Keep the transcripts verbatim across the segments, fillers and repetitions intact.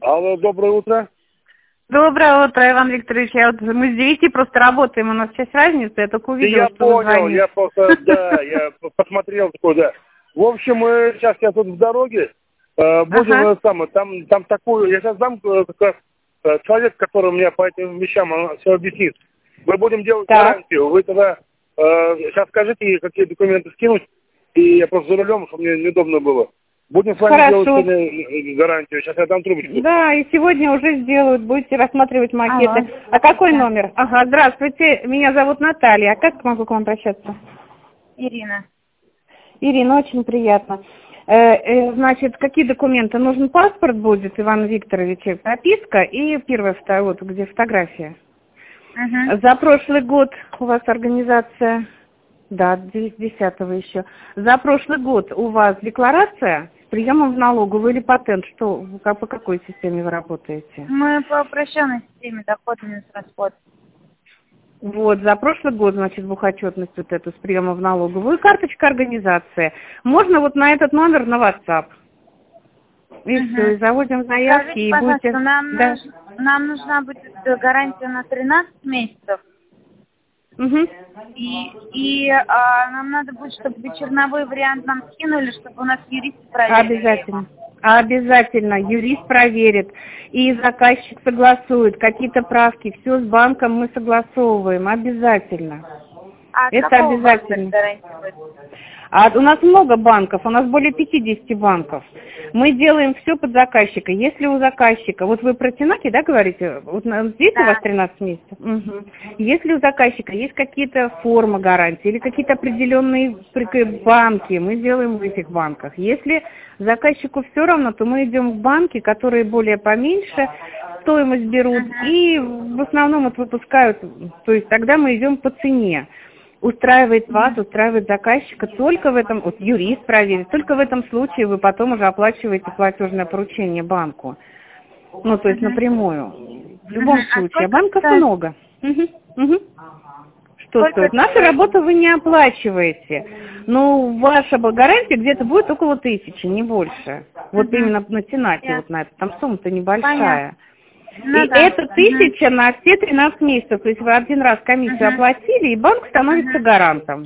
Алло, доброе утро. Доброе утро, Иван Викторович. Я вот, мы с девяти просто работаем, у нас часть разницы, я только увидела, я что понял, вы звоните. я просто, да, я посмотрел такой, да. В общем, мы сейчас я тут в дороге, э, будем Ага. э, самое, там, там такую, я сейчас дам э, как раз э, человек, который мне по этим вещам он все объяснит. Мы будем делать Так. гарантию. Вы тогда э, сейчас скажите, какие документы скинуть, и я просто за рулем, чтобы мне неудобно было. Будем с вами Хорошо. делать сегодня гарантию. Сейчас я дам трубочку. Да, и сегодня уже сделают, будете рассматривать макеты. Алло. А какой номер? Ага, здравствуйте, меня зовут Наталья. А как могу к вам обращаться? Ирина. Ирина, очень приятно. Э, э, значит, какие документы? Нужен паспорт будет, Иван Викторович, прописка и первая, вторая, вот где фотография. Угу. За прошлый год у вас организация, да, десятого еще. За прошлый год у вас декларация с приемом в налоговую или патент? Что, как- по какой системе вы работаете? Мы по упрощенной системе доход минус расход. Вот, за прошлый год, значит, бухотчетность вот эту с приемом в налоговую, и карточка организации. Можно вот на этот номер на WhatsApp. И Угу. все, и заводим заявки, Скажите, и пожалуйста, будете... нам, Да. нуж- нам нужна будет гарантия на тринадцать месяцев. Угу. И, и а, нам надо будет, чтобы вы черновой вариант нам скинули, чтобы у нас юристы проверили. Обязательно. Обязательно. Юрист проверит. И заказчик согласует. Какие-то правки. Все с банком мы согласовываем. Обязательно. А от Это какого банка обязательно. гарантия будет? А у нас много банков, у нас более пятидесяти банков. Мы делаем все под заказчика. Если у заказчика, вот вы про Тенаки, да, говорите? Вот на- здесь Да. у вас тринадцать месяцев? Угу. Если у заказчика есть какие-то формы гарантии или какие-то определенные прик- банки, мы делаем в этих банках. Если заказчику все равно, то мы идем в банки, которые более поменьше, стоимость берут, Ага. и в основном вот выпускают, то есть тогда мы идем по цене. Устраивает вас, устраивает заказчика, только в этом, вот юрист проверит, только в этом случае вы потом уже оплачиваете платежное поручение банку. Ну, то есть Мгм. напрямую. В любом Мгм. А случае. А сколько банков стоит? много. Мгм, мгм. Что Сколько стоит? это Нашу стоит? работу вы не оплачиваете. Ну, ваша гарантия где-то будет около тысячи, не больше. Вот Мгм. именно на Тенаке, Ясно. вот на это. Там сумма-то небольшая. Понятно. Ну И да. это Мгм. тысяча на все тринадцать месяцев. То есть вы один раз комиссию Мгм. оплатили, и банк становится Мгм. гарантом.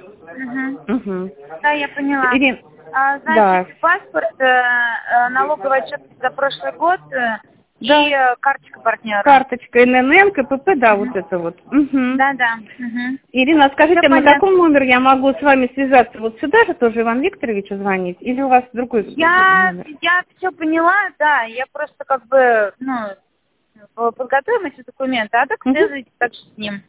Мгм. Угу. Да, я поняла. Ирин, А, да, значит, паспорт, э, э, налоговый отчет за прошлый год э, да, и э, карточка партнера. карточка эн эн эн, ка пэ пэ, да, вот Мгм. это вот. Угу. Да, да. Мгм. Ирина, а скажите, Все на понятно. каком номер я могу с вами связаться? Вот сюда же тоже Иван Викторовичу звонить? Или у вас другой Я, номер? я все поняла, да. Я просто как бы, ну, подготовим эти документы, а так Угу. связывайтесь также с ним.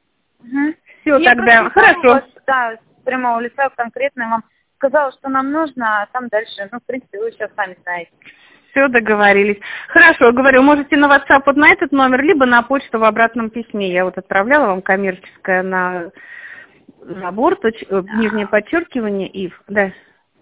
Угу. Все Я тогда, просто не знала хорошо. вас, да, с прямого лица конкретно вам сказала, что нам нужно, а там дальше, ну, в принципе, вы сейчас сами знаете. Все, договорились. Хорошо, говорю, можете на WhatsApp вот на этот номер, либо на почту в обратном письме. Я вот отправляла вам коммерческое на забор, точ- э, нижнее подчеркивание, ив. Да.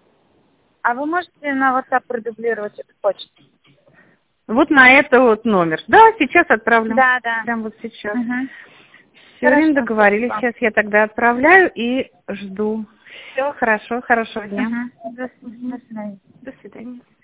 А вы можете на WhatsApp продублировать эту почту? Вот на это вот номер. Да, сейчас отправлю. Да, да. Прям вот сейчас. Угу. Все, Хорошо, договорились. спасибо. Сейчас я тогда отправляю и жду. Все, хорошо, хорошего дня. Угу. До, до свидания. До свидания.